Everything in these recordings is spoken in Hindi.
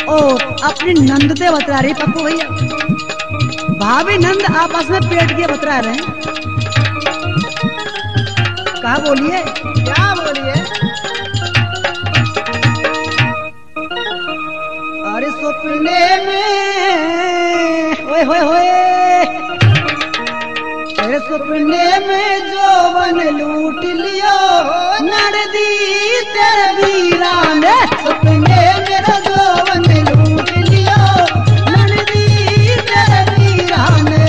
और अपनी नंद से बतरा रही पप्पू भैया। भाभी नंद आपस में पेट के बतरा रहे हैं। कहा बोलिए, क्या बोलिए? अरे सपने में ओए होए होए, अरे सपने में जोवन लूट लियो नरदी तेरे वीरा ने। सपने मेरा जोवन लूट लियो नरदी तेरे वीरा ने।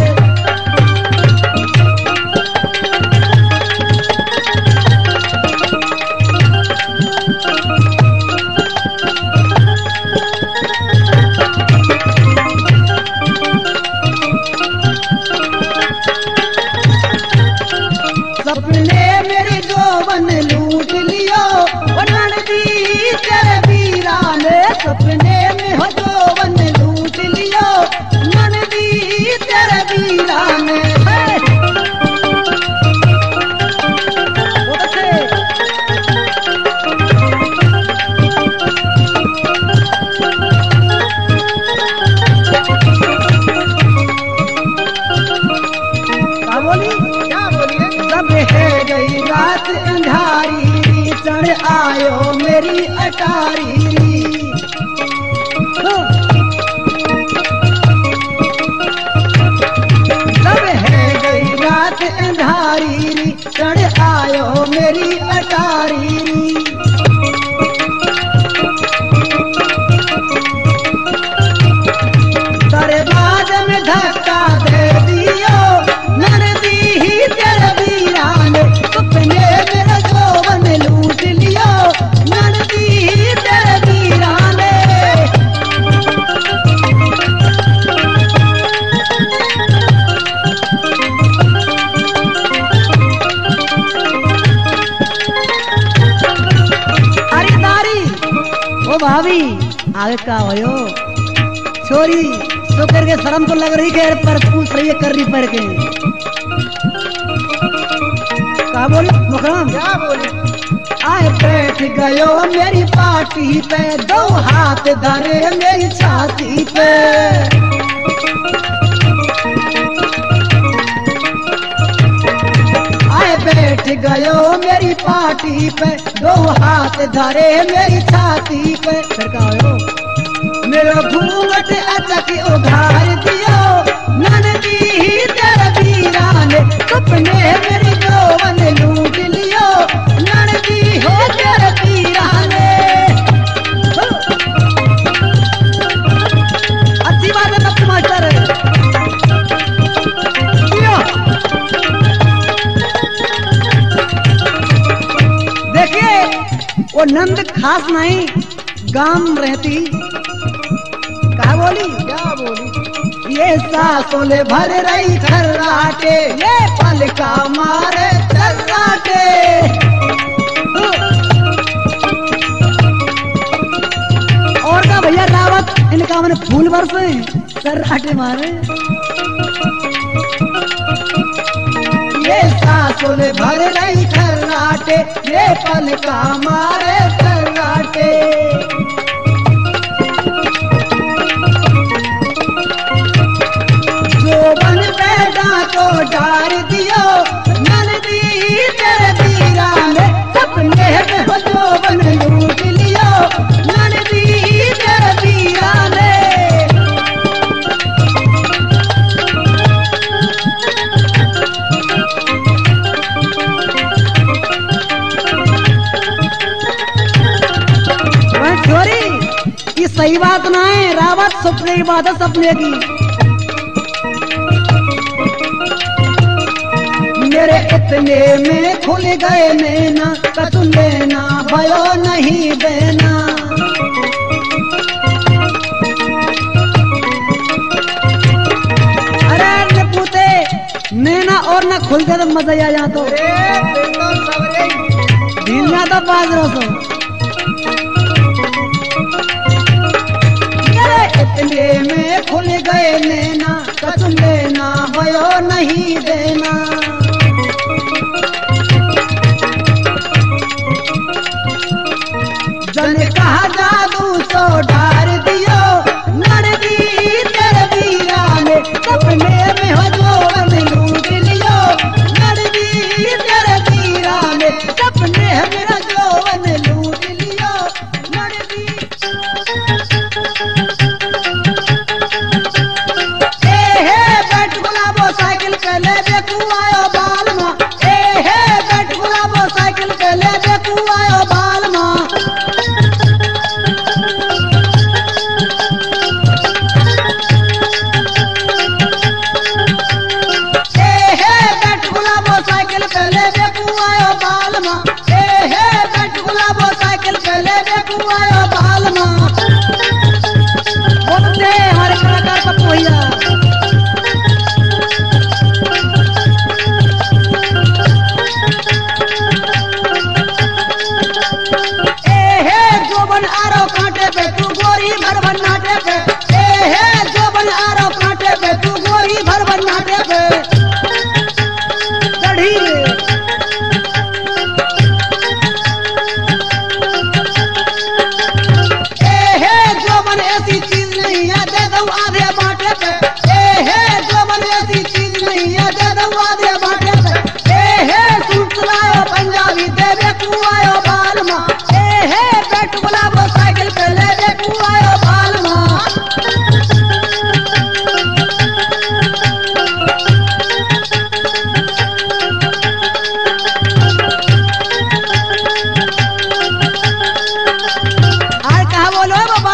सपने मेरी जोवन लूट लियो नरदी तेरे वीरा ने। सपने में हो जोवन लूट लियो नरदी तेरे वीरा ने। क्या बोली, क्या बोलिए? जब है गई रात अंधारी चढ़ आयो मेरी अटारी। जब है गई रात अंधारी चढ़ आयो मेरी अटारी। दरबार में धक्का दे दियो नरदी ही तेरे वीरा ने। सपने मेरा जोवन लूट लियो नरदी ही तेरे वीरा ने। अरे दारी ओ भाभी आगे का हो छोरी तो करके शर्म तो लग रही है पर पूछ रही है कर रही पड़ के। क्या बोल मुकरम? क्या बोलिए? आए बैठ गयो मेरी पार्टी पे दो हाथ धरे मेरी छाती पे। आए बैठ गयो मेरी पार्टी पे दो हाथ धरे मेरी छाती पे। फिर कहा हो मेरा घूंघट अचक उघार दियो ननदी ही तेरे वीरा ने। सपने मेरी जोवन लूट लियो ननदी हो तेरे वीरा ने। अच्छी बात है पप्पू मास्टर। देखिए वो नंद खास नहीं गांव रहती। क्या बोली, क्या बोली? ये सासोले भर रही खर्राटे ये पल का मारे खर्राटे। और का भैया रावत इनका मैंने फूल बरसे खर्राटे मारे। ये सासोले भर रही खर्राटे ये पल का मारे खर्राटे। जोवन पैदा को डार दियो ननदी तेरे वीरा ने। सपने में हो जोवन लूट लियो ननदी तेरे वीरा ने। छोरी ये सही बात ना है रावत, सपने की बात है सपने की। मेरे इतने में खुल गए नैना कतु लेना भयो नहीं देना। अरे न पूते नैना और न खुल गए तो मजा आ जा। तो ढीलना तो बाजरों से इतने में खुल गए नैना कतु लेना भयो नहीं देना। जन कहा जादू सो डार दी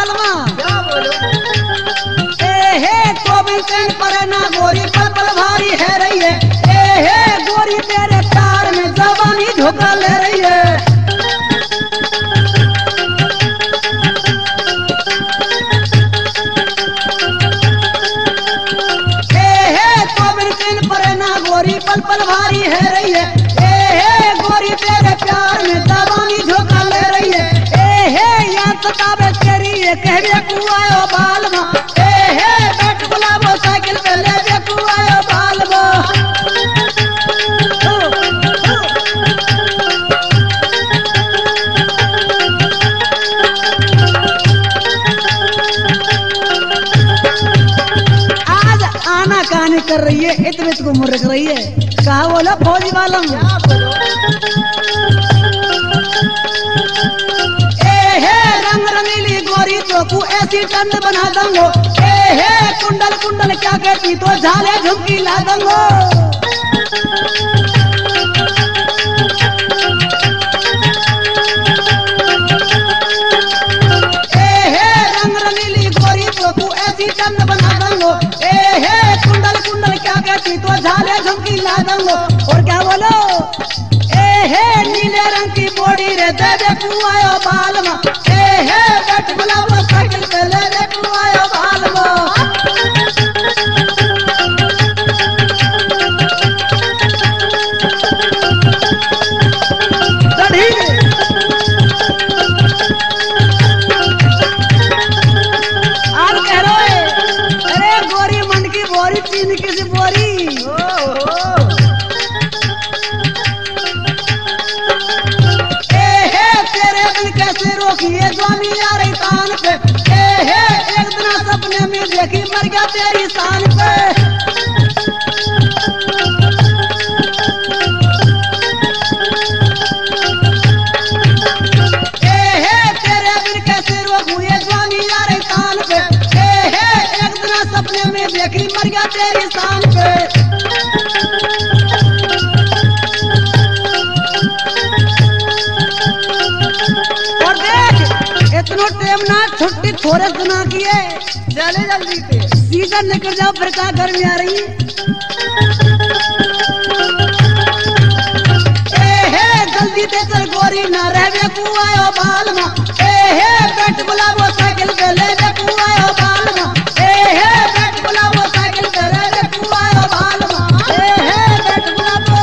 बालमा क्या बोलो ए हे गोविंद चैन पर ना गोरी पल पल भारी है रही है ए हे गोरी तेरे प्यार में जवानी झोंका ले रही है पल पल भारी है रही है ए हे गोरी तेरे प्यार में जवानी झोंका ले रही है ए हे याद सतावे तेरी ये कहवे कुआयो बालमा ए हे बैठ बुलावो साइकिल पे ले जे कुआयो बालमा आज आना कानी कर रही है इतने को मुर्ख रही है कहा बोला फौजी वालम क्या बोलो ए हे रंग रंगीली गोरी तो को ऐसी टंड बना दूंगो ए हे कुंडल कुंडल क्या कहती तो झाले झुमकी ला दूंगो ए हे रंग रंगीली गोरी तो को ऐसी टंड बना दूंगो ए हे कुंडल कुंडल क्या कहती तो झाले झुमकी ला दूंगो और क्या बोलो ए हे नीले रंग की बॉडी रे दे दे कुआयो बालमा ए हे बैठ बुलावो साइकिल पे ले दे कुआयो बालमा चढ़ी आज कह रहे अरे गोरी मंड की बोरी चीन की सी बोरी रोकिए स्वामी आ रही तान पे ए हे एक दिन सपने में देखी मर गया तेरी शान पे ए हे तेरे बिन कैसे रोकूं ये स्वामी आ रही तान पे ए हे एक दिन सपने में देखी मर गया तेरी शान पे इतना टाइम ना छुट्टी थोड़े सुना की है चले जल्दी से सीधा निकल जाओ फिर क्या गर्मी आ रही ए हे जल्दी दे चल गोरी ना रहवे कुआयो बालमा ए हे बैठ बुलावो साइकिल पे ले ले कुआयो बालमा ए हे बैठ बुलावो साइकिल पे ले ले कुआयो बालमा ए हे बैठ बुलावो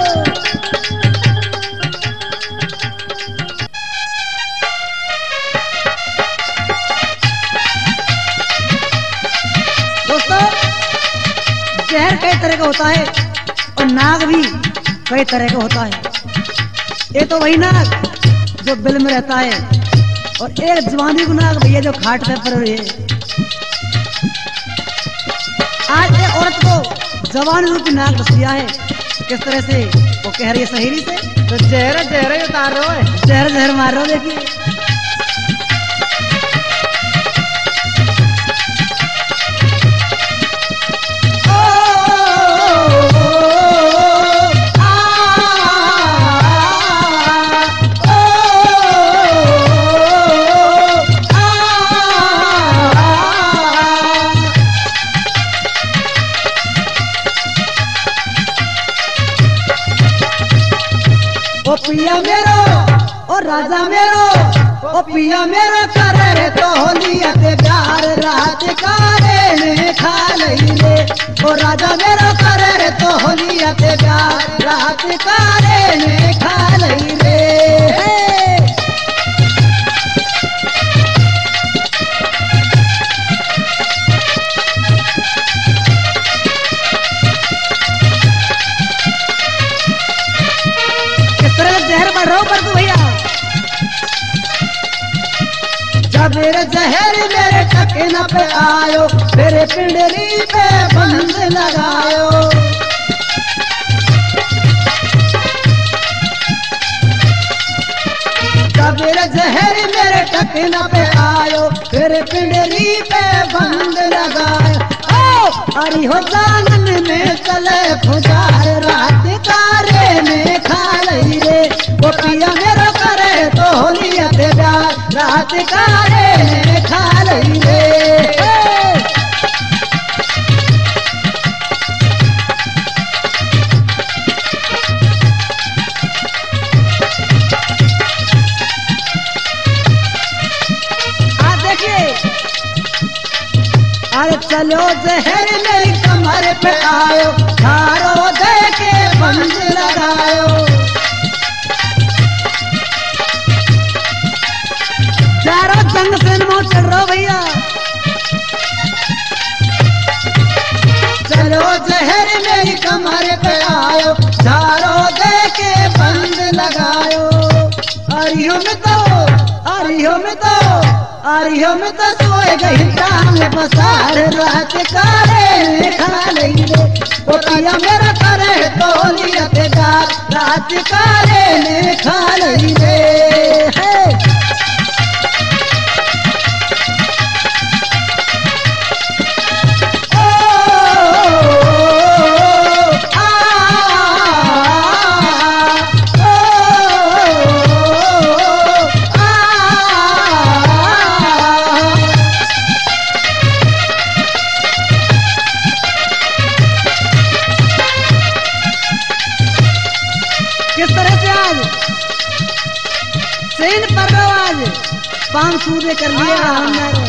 जहर कई तरह का होता है और नाग भी कई तरह का होता है ये तो वही नाग जो बिल में रहता है और एक जवानी को नाग भैया जो खाट पे पर है आज एक औरत को जवान रूपी नाग बस दिया है किस तरह से वो कह रही है सहेली से तो जहर जहर उतार रहे हो जहर जहर मार रहा हो देखिए ओ पिया मेरो ओ राजा मेरो ओ पिया मेरो करे रे तो होलियत प्यार रात कारे ने खा लई रे ओ राजा मेरो करे रे तो होलियत प्यार रात कारे ने खा लई रे जहर बढ़ रहा पर तू भैया जब मेरे जहर मेरे टकना पे आयो मेरे पिंडरी पे बंद लगायो जब मेरे जहर मेरे टकना पे आयो मेरे पिंडरी पे बंद लगायो हरी हो जानन में चले फुजार रात कारे में खा लई रे वो पिया मेरो करे तो होलियत प्यार रात कारे में खा अरे चलो जहर मेरी कमर पे आयो, झारो दे के बंद लगायो। चारों जंग से मौत चल रहा भैया। चलो जहर मेरी कमर पे आयो, झारो दे के बंद लगायो। अरियो में तो सोए गई टांग बसार, रात काले खा लई रे पोतिया मेरा करे तो लियत गार, रात काले ने खा लई रे। किस तरह से आज सेन पर रहो, आज पांव सूर्य कर लिया हमने।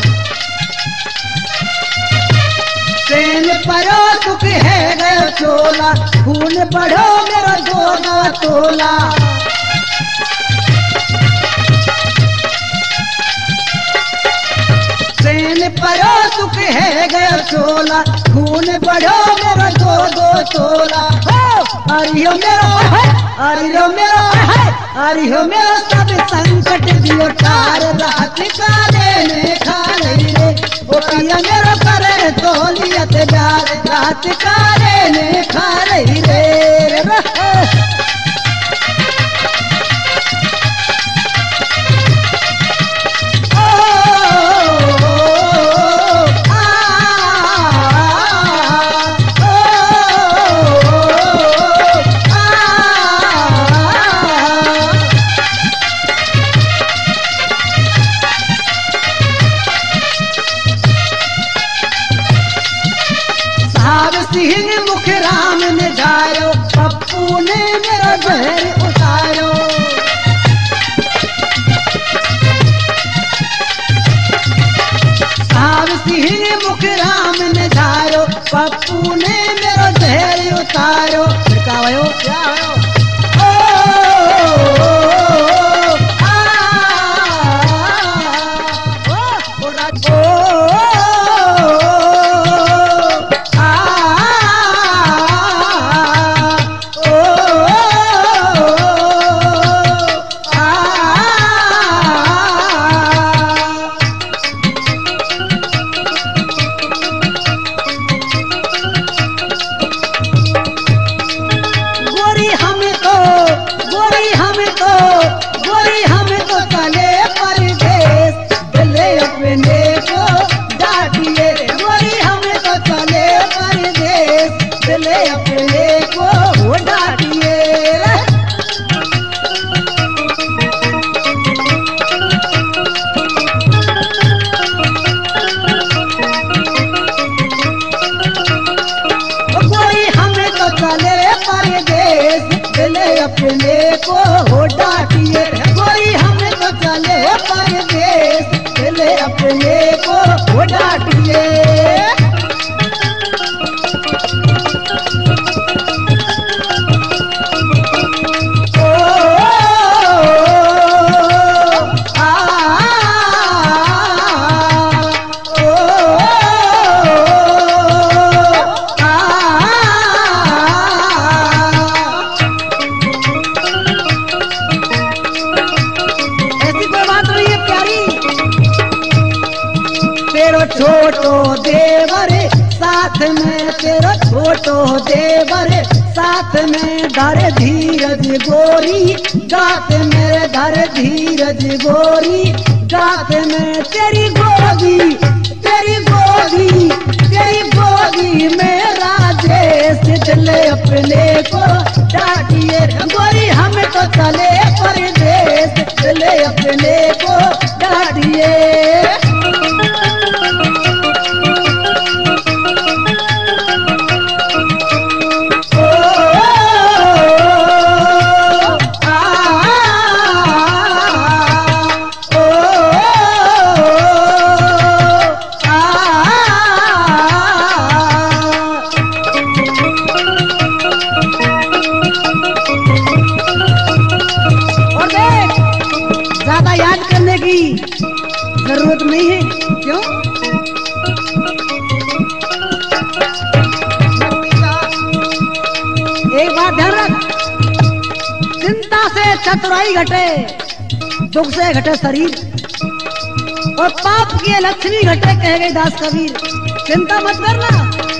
सेन परो दुख है गयो चोला, खून बढ़ो मेरा दोना तोला। सेन परो दुख है गयो चोला, खून बढ़ो मेरा दो तोला। अरियो मेरो सब संकट दियो टार, रात काले ने खा लई रे पोतिया मेरो करे तो लियत गार, रात काले ने खा लई रे। सिंह मुख राम ने जायो, पप्पू ने मेरा जहर उतारो। साहब सिंह मुख राम ने जायो, पप्पू ने मेरा जहर उतारो। फिर क्या भयो, क्या भयो? गोरी हमें तो चले परदेस, दिले अपने को डाटिए। गोरी हमें तो चले परदेस, दिले अपने को डाटिए। गोरी हमें तो चले परदेस, दिले अपने को डाटिए। गोरी हमें तो चले परदेस, दिले अपने को डाटिए। छोटो देवर साथ में, तेरा छोटो देवर साथ में, धर धीरज गोरी गात में, धर धीरज गोरी गात में। तेरी गोदी में राजेश, दिले अपने को डाटिए। गोरी हम तो चले परदेस, दिले अपने को डाटिए। नहीं है। क्यों? एक बात ध्यान रख, चिंता से चतुराई घटे, दुख से घटे शरीर, और पाप की लक्ष्मी घटे, कह गए दास कबीर। चिंता मत करना,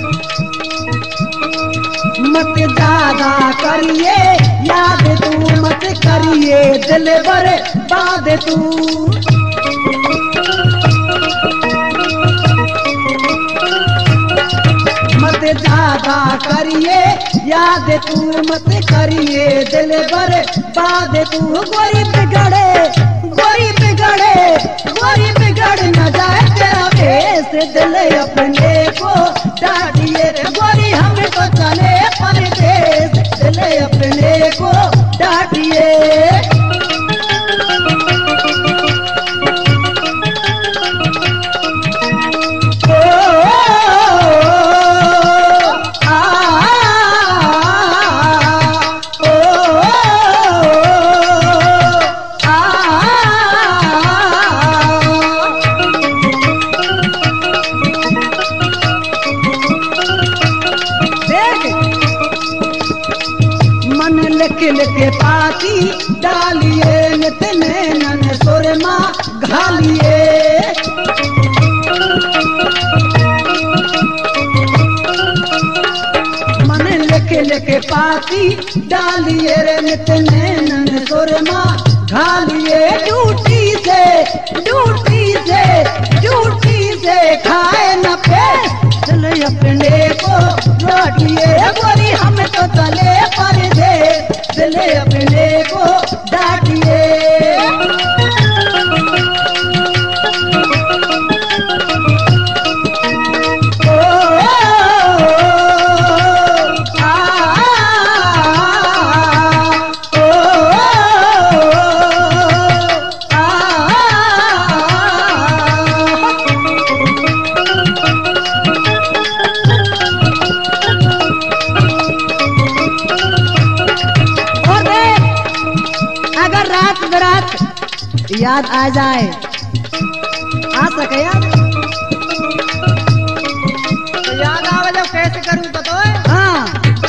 मत ज्यादा करिए याद तू, मत करिए दिल बर्बाद तू। मत ज्यादा करिए याद तू, मत करिए दिल बर्बाद तू। गोरी बिगड़े, गोरी बिगड़े, गोरी बिगड़ न जाए तेरा भेष, दिल अपने को डांटिए। गोरी हमें तो चले परदेश, दिल अपने को डांटिए। लिख पाती डालिए, नित नैनन सुरमा घालिए। मन लिख लिख पाती डालिए रे, नित नैनन सुरमा घालिए। ड्यूटी से, ड्यूटी से, ड्यूटी से खाए न पेश, चले अपने को लौटिए। गोरी हम तो चले परदेश, दिले अपने को डांटिए। याद आ जाए, आ सके याद, तो याद आवे जब कैसे करूं तो हाँ।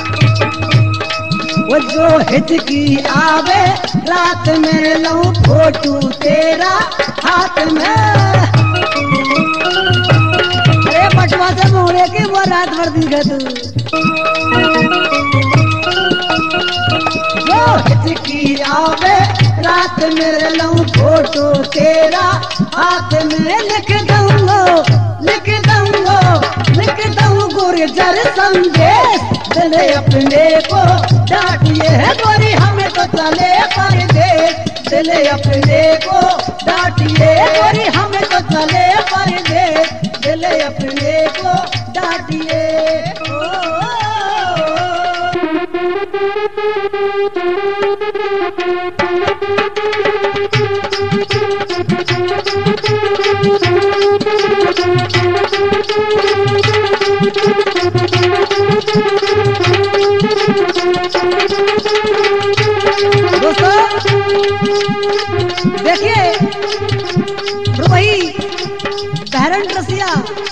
वो जो हिचकी आवे रात में, लूं फोटू तेरा हाथ में। अरे बटवा से मोड़े की वो रात भर दिखे तू। जो हिचकी आवे रात में, लूं फोटो तेरा हाथ में। लिख दूंगो, लिख दूंगो, लिख दूं गुर्जर संदेश, दिल अपने को डांटिए। गोरी हमें तो चले परदेश, दिल अपने को डांटिए। गोरी हमें तो चले परदेश, दिल अपने को डांटिए। दोस्तों देखिए, वही बहरन रसिया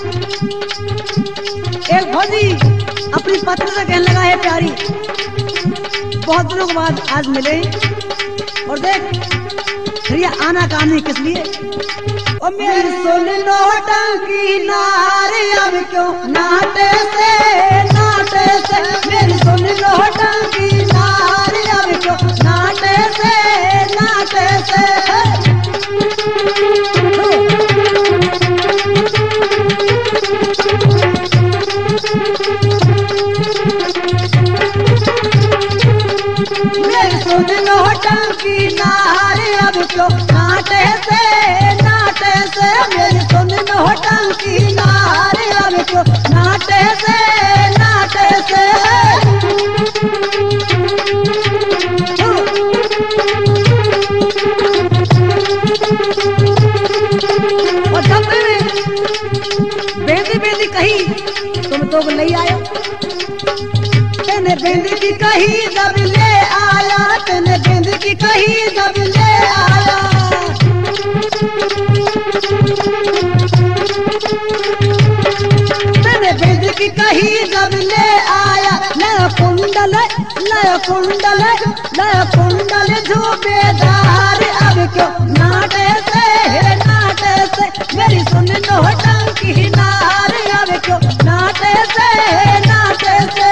एक फौजी अपनी पत्नी से कहने लगा, है प्यारी, बहुत दिनों के बाद आज मिले, और देख फिर ये आना कहानी किस लिए। और मेरी सुन नौटंकी नारी, अब क्यों नाटे से, नाटे से। मेरी सुन नौटंकी नारी, अब क्यों नाटे से, नाटे से। मेरी सुन नौटंकी नारी, अब क्यों नाटे से, नाटे से। मेरी सुन नौटंकी नारी, अब क्यों नाटे से, नाटे से। और जब मैंने बेंदी बेंदी कही, तुम तो नहीं आयो। तेने बेंदी की कही जब ले आया, तेने बेंदी की कही जब ले आया। कही कही जब ले आया नया कुंडल झूबेदार अब क्यों नाटे से मेरी सुन लो टंकी नार अब क्यों नाटे से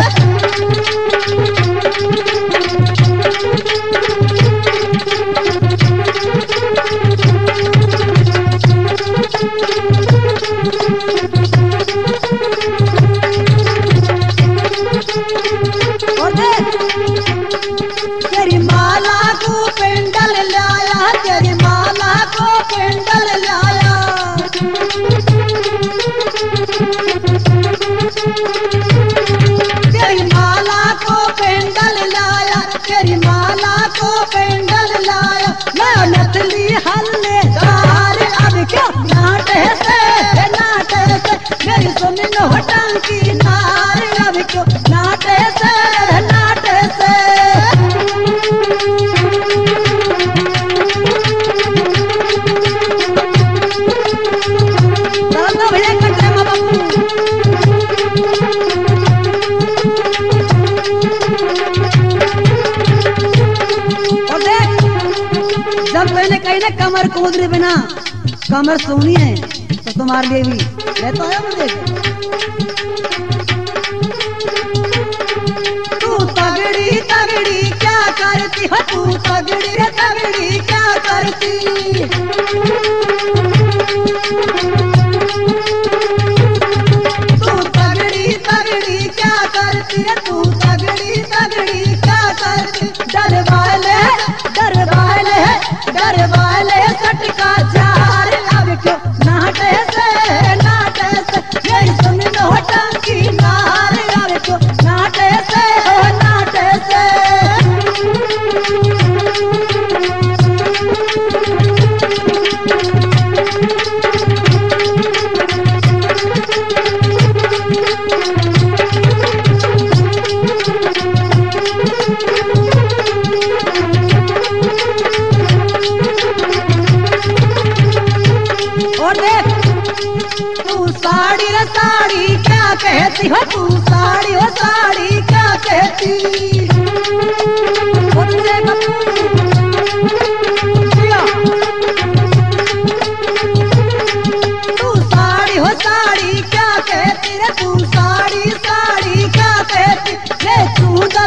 और देख तेरी माला को पेंडल लाया तेरी माला को पेंडल लाया तेरी माला को पेंडल लाया तेरी माला को पेंडल लाया मैं नथली हल्लेदार अब क्यों नाटे से मेरी सुन लो टंकी नार अब क्यों नाटे से भैया कटरे माँ बापू और देख जब मैंने कही ना कमर कूदरे बिना कमर सोनी है तो तुम्हारे लिए भी रहता है मुझे तू तगड़ी क्या करती हो तू तगड़ी क्या करती तू तगड़ी क्या करती है तू तगड़ी क्या करती डर वाले सटका जार अब क्यों नाटे से मेरी सुन लो टंकी नार अब क्यों नाटे से और देख तू साड़ी क्या कहती हो तू साड़ी क्या कहती तू साड़ी क्या कहती रे तू साड़ी क्या कहती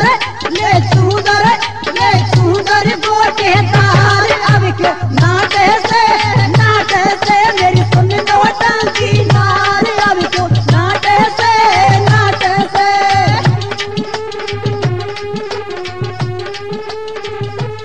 ले चूदर गोटे तार अब क्यों नाटे